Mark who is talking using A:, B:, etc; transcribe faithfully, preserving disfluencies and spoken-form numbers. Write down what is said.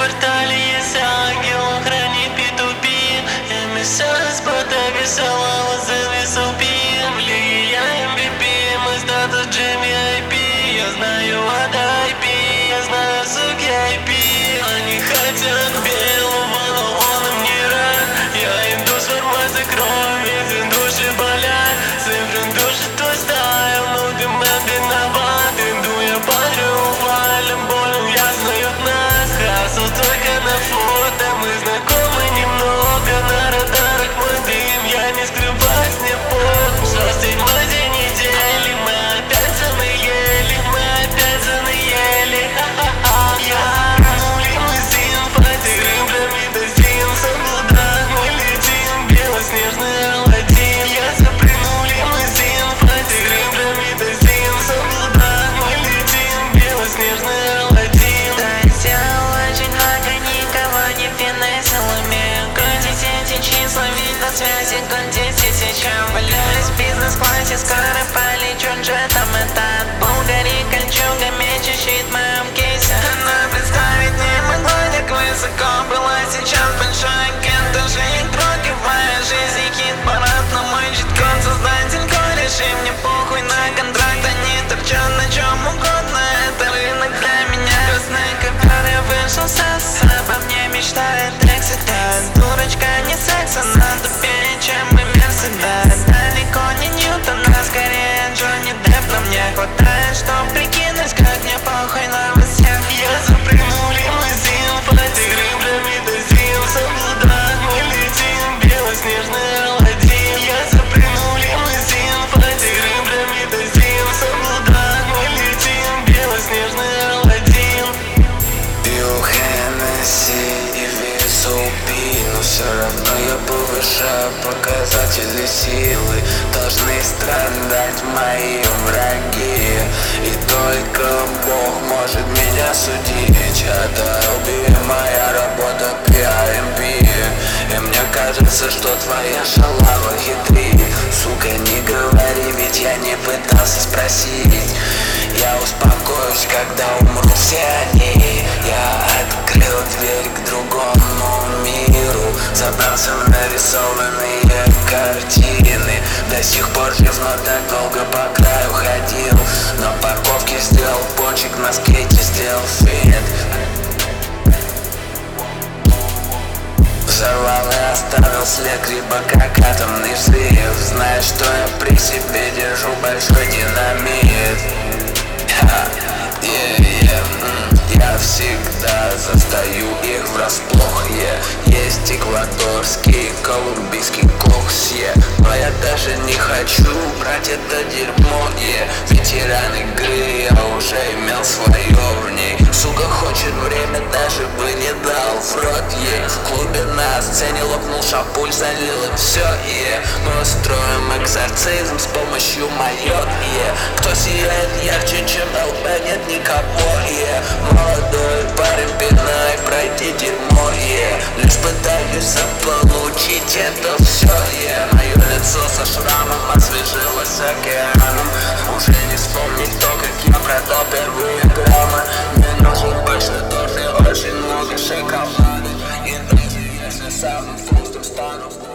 A: квартале есть ангел, он хранит пи ту пи. Эмиссар спота весового зависел пи. Влияем эм ви пи, мой статус Джимми ай пи. Я знаю от ай пи, я знаю суки ай пи. Они хотят белого, но он им не рад. Я им душ формации крови, эти души болят. Цифры души твой стайл, но ты мэн виноват. Иду я парю, валим болью, я знают нас. Хасл только на фото, мы знакомы немного. На радарах мой дым, я не скрываюсь, не похуй. Шел седьмой день недели, мы опять занаели, мы опять занаели. Ха-ха-ха. Я ну лимузин, фатирым, промидозин. Соблюдать мы летим, белоснежный Аладдин. Я запрыгнул лимузин, фатирым, промидозин. Соблюдать мы летим, белоснежный Аладдин.
B: Дайте очень много, никого не финансил. Умею крутить эти числа, ведь на связи год десять сейчас. Валяюсь в бизнес-классе, скоро полечу джетом. Это от Булгари, кольчуга, меч и щит в моем кейсе. Она представить не могла, как высоко была сейчас большой агент. Даже игроки в моей жизни, хит-парад на мой чит-код. Создатель кореш, и мне похуй на контракт. Они торчат на чем угодно, это рынок для меня. Красный ковер, я вышел со обо мне мечтает Экситас. Дурочка не секс, она тупее, чем и Мерседес. Далеко не Ньютон, а скорее Джонни Депп. Но мне хватает, чтоб прикинуть, как мне похуй на вас всех.
A: Я запрыгнул лимузин, фатирым, промидозин. Соблюдать мы летим, белоснежный Аладдин. Я запрыгнул лимузин, фатирым, промидозин. Соблюдать мы летим, белоснежный Аладдин.
C: Пью Хеннесси и весу пи, но все равно я повышаю показатели силы. Должны страдать мои враги, и только Бог может меня судить. Это Элби, моя работа пи ай эм пи. И мне кажется, что твоя шалава хитрит. Сука, не говори, ведь я не пытался спросить. Я успокоюсь, когда умрут все они. Я открыл дверь к другому миру, забрался в нарисованные картины. До сих пор живно так долго по краю ходил. На парковке сделал пончик, на скейте сделал финт. Взорвал и оставил след, либо как атомный взрыв. Знаешь, что я при себе держу большой динамит. Ха, yeah, yeah, mm. Я всегда застаю их врасплох, yeah. Есть эквадорский, колумбийский кокс, yeah. Но я даже не хочу брать это дерьмо, yeah. Ветеран игры, я уже имел свое в ней. Сука хочет время, даже бы не дал в рот ей. В клубе на сцене лопнул шапуль, залил им все, yeah. Мы устроим экзорцизм с помощью майот, yeah. Кто сияет ярче, чем эл пэ, нет никого, yeah. Молодой парень, пинай, пройти дерьмо, yeah. Лишь пытаюсь заполучить это все, yeah. Мое лицо со шрамом освежилось океаном. Уже не вспомнить то, как я продал первые граммы. Мне нужен больше дождь и очень много шоколада. И даже если самым вкусным стану